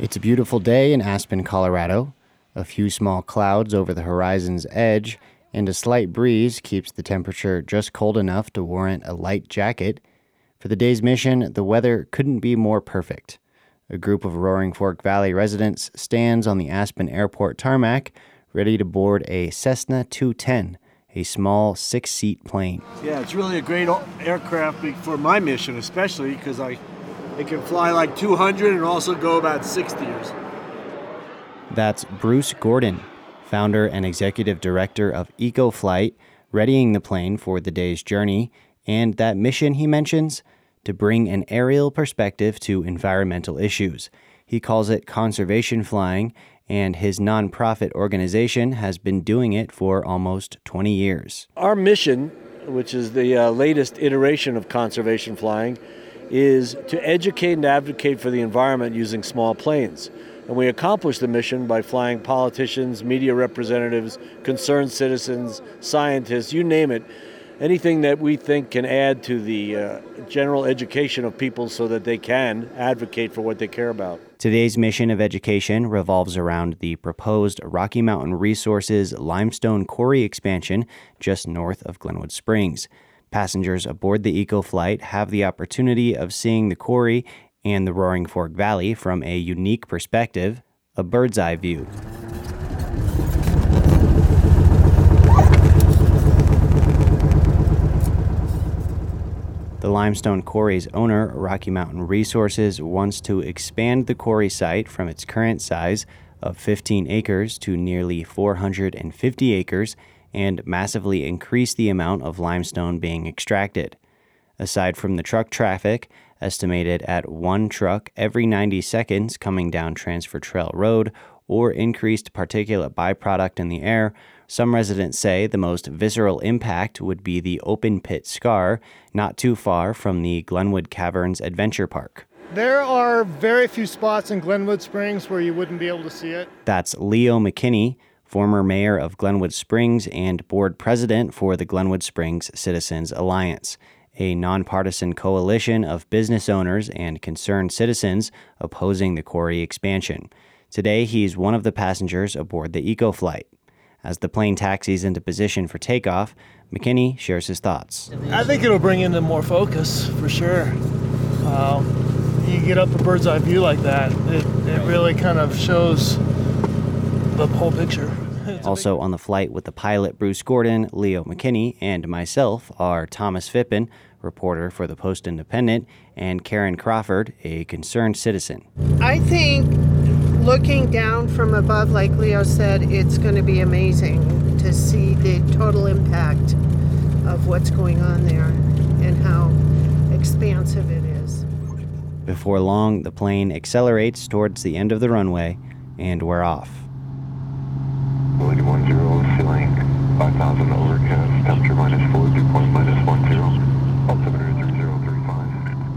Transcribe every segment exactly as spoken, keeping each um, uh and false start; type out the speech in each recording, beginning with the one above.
It's a beautiful day in Aspen, Colorado. A few small clouds over the horizon's edge, and a slight breeze keeps the temperature just cold enough to warrant a light jacket. For the day's mission, the weather couldn't be more perfect. A group of Roaring Fork Valley residents stands on the Aspen Airport tarmac, ready to board a Cessna two ten, a small six-seat plane. Yeah, it's really a great aircraft for my mission, especially because I it can fly like two hundred and also go about sixty years. That's Bruce Gordon, founder and executive director of EcoFlight, readying the plane for the day's journey. And that mission, he mentions, to bring an aerial perspective to environmental issues. He calls it conservation flying, and his nonprofit organization has been doing it for almost twenty years. Our mission, which is the uh, latest iteration of conservation flying, is to educate and advocate for the environment using small planes. And we accomplish the mission by flying politicians, media representatives, concerned citizens, scientists, you name it, anything that we think can add to the uh, general education of people so that they can advocate for what they care about. Today's mission of education revolves around the proposed Rocky Mountain Resources limestone quarry expansion just north of Glenwood Springs. Passengers aboard the EcoFlight have the opportunity of seeing the quarry and the Roaring Fork Valley from a unique perspective, a bird's-eye view. The limestone quarry's owner, Rocky Mountain Resources, wants to expand the quarry site from its current size of fifteen acres to nearly four hundred fifty acres and massively increase the amount of limestone being extracted. Aside from the truck traffic, estimated at one truck every ninety seconds coming down Transfer Trail Road, or increased particulate byproduct in the air, some residents say the most visceral impact would be the open pit scar, not too far from the Glenwood Caverns Adventure Park. There are very few spots in Glenwood Springs where you wouldn't be able to see it. That's Leo McKinney, former mayor of Glenwood Springs and board president for the Glenwood Springs Citizens Alliance, a nonpartisan coalition of business owners and concerned citizens opposing the quarry expansion. Today, he's one of the passengers aboard the EcoFlight. As the plane taxis into position for takeoff, McKinney shares his thoughts. I think it'll bring into more focus, for sure. Um, you get up a bird's eye view like that, it, it really kind of shows the whole picture. Also on the flight with the pilot Bruce Gordon, Leo McKinney, and myself are Thomas Phippen, reporter for the Post-Independent, and Karen Crawford, a concerned citizen. I think looking down from above, like Leo said, it's going to be amazing to see the total impact of what's going on there and how expansive it is. Before long, the plane accelerates towards the end of the runway, and we're off. eighty-one zero, ceiling five thousand overcast, temperature minus four, dew point minus one zero, altimeter three zero three five.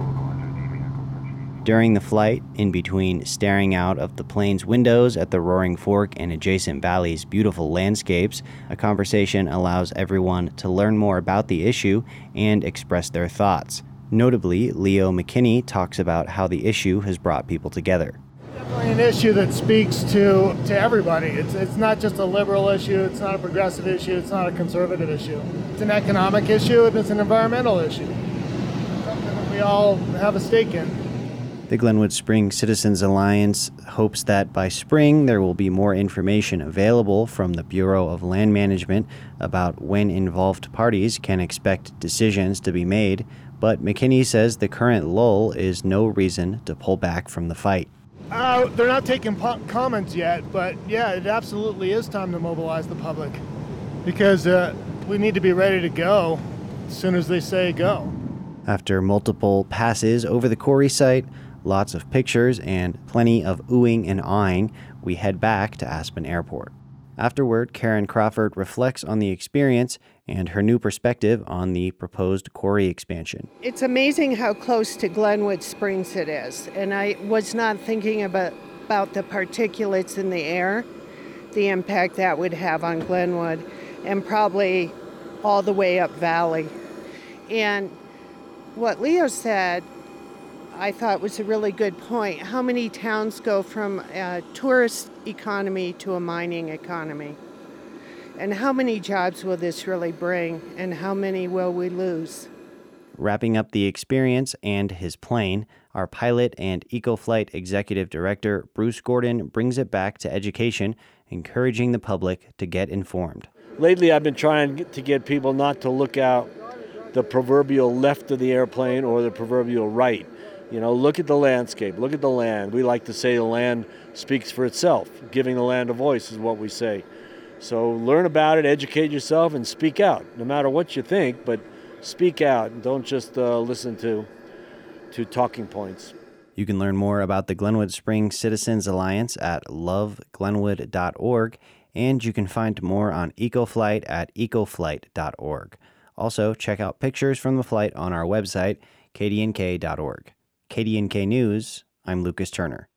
During the flight, in between staring out of the plane's windows at the Roaring Fork and adjacent valleys' beautiful landscapes, a conversation allows everyone to learn more about the issue and express their thoughts. Notably, Leo McKinney talks about how the issue has brought people together. Definitely an issue that speaks to, to everybody. It's, it's not just a liberal issue, it's not a progressive issue, it's not a conservative issue. It's an economic issue and it's an environmental issue. Something that we all have a stake in. The Glenwood Springs Citizens Alliance hopes that by spring there will be more information available from the Bureau of Land Management about when involved parties can expect decisions to be made, but McKinney says the current lull is no reason to pull back from the fight. Uh, they're not taking po- comments yet, but yeah, it absolutely is time to mobilize the public because uh, we need to be ready to go as soon as they say go. After multiple passes over the quarry site, lots of pictures, and plenty of oohing and aahing, we head back to Aspen Airport. Afterward, Karen Crawford reflects on the experience and her new perspective on the proposed quarry expansion. It's amazing how close to Glenwood Springs it is, and I was not thinking about, about the particulates in the air, the impact that would have on Glenwood, and probably all the way up valley. And what Leo said I thought was a really good point. How many towns go from a tourist economy to a mining economy? And how many jobs will this really bring? And how many will we lose? Wrapping up the experience and his plane, our pilot and EcoFlight Executive Director, Bruce Gordon, brings it back to education, encouraging the public to get informed. Lately, I've been trying to get people not to look out the proverbial left of the airplane or the proverbial right. You know, look at the landscape, look at the land. We like to say the land speaks for itself. Giving the land a voice is what we say. So learn about it, educate yourself, and speak out, no matter what you think, but speak out and don't just uh, listen to, to talking points. You can learn more about the Glenwood Springs Citizens Alliance at love glenwood dot org, and you can find more on EcoFlight at ecoflight dot org. Also, check out pictures from the flight on our website, k d n k dot org. K D N K News, I'm Lucas Turner.